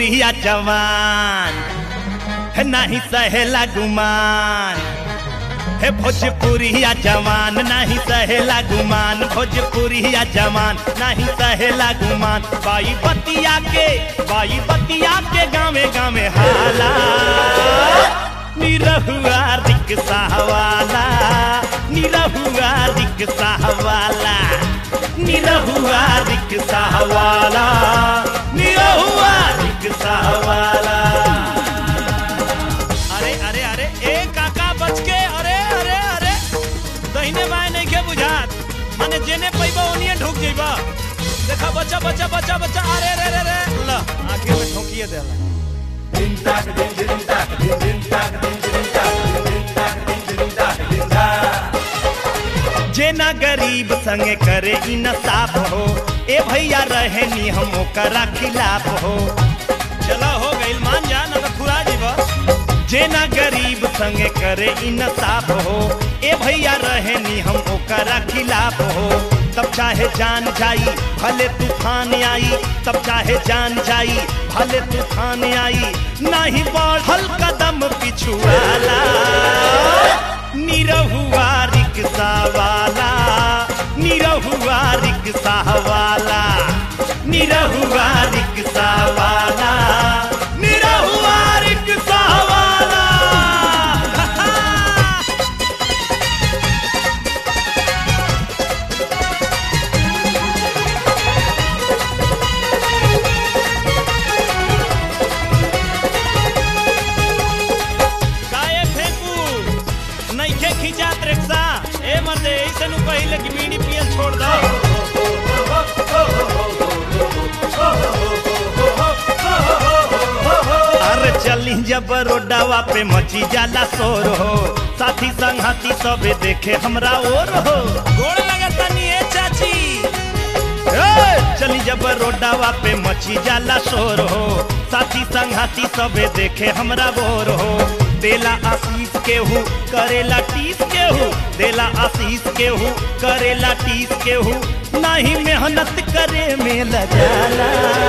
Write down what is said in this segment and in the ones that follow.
भोजपुरिया जवान है नहीं सहेला गुमान, है भोजपुरिया जवान नहीं सहेला गुमान, भोजपुरिया जवान नहीं सहेला गुमान। बाई बतिया के गावे गावे हाला, निरहुआ रिक्शा वाला, निरहुआ रिक्शा वाला, निरहुआ रिक्शा वाला, निरहुआ रिक्शा वाला। अरे अरे अरे ए काका बच के, अरे अरे अरे दहिने बाएं नहीं के बुझात, माने जेने पैबा ओनिए ढुक जइबा। देखा बच्चा बच्चा बच्चा बच्चा, अरे रे रे रे ला आगे में ठोकिए देला। दिन तक दिन दिन तक दिन दिन तक दिन दिन तक दिन तक दिन दिन तक दिन तक। जेना गरीब संगे करे इंसाफ हो, ए भैया रहे नी हम ओकरा खिलाफ हो। चला हो गइल मान जा ना तो खुरा जीवा। जेना गरीब संगे करे इंसाफ हो, ए भैया रहे नी हम ओकरा खिलाफ हो। तब चाहे जान जाई भले तूफान आई, तब चाहे जान जाई भले तूफान आई, नहीं बढ़ल कदम पिछुआला, निरहुआ रिक्शा वाला, निरहुआ रिक्शा वाला, निरहुआ रिक्शा वाला, निरहुआ रिक्शा वाला। खिंचात रिक्शा ए मर्दे ऐसे नु पहले कि बीड़ी पियल छोड़ दो। अरे चली जब रोडवा पे मची जाला शोर हो, साथी संगती सबे देखे हमरा और हो। गोड़ लगता नी ए चाची, चली जब रोडवा पे मची जाला शोर हो, साथी संगती सबे देखे हमरा बोर हो। देला आशीष केहू करेला टीस केहू, देला आशीष केहू करेला टीस केहू, नहीं मेहनत करे में लगाला,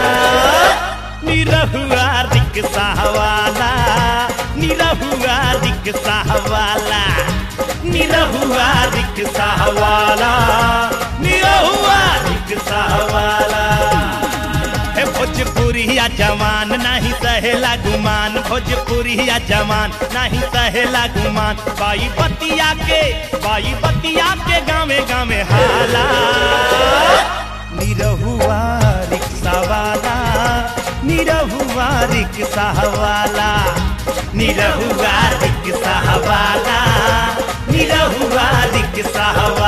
निरहुआ रिक्शा वाला, निरहुआ रिक्शा वाला, निरहुआ रिक्शा वाला, निरहुआ रिक्शा वाला। भोजपुरिया जवान नहीं सहेला गुमान, भोजपुरिया जवान नहीं सहेला गुमान। बाई बतिया के गावे गावे हाला, निरहुआ रिक्शा वाला, निरहुआ रिक्शा वाला, निरहुआ रिक्शा वाला, निरहुआ रिक्शा वाला।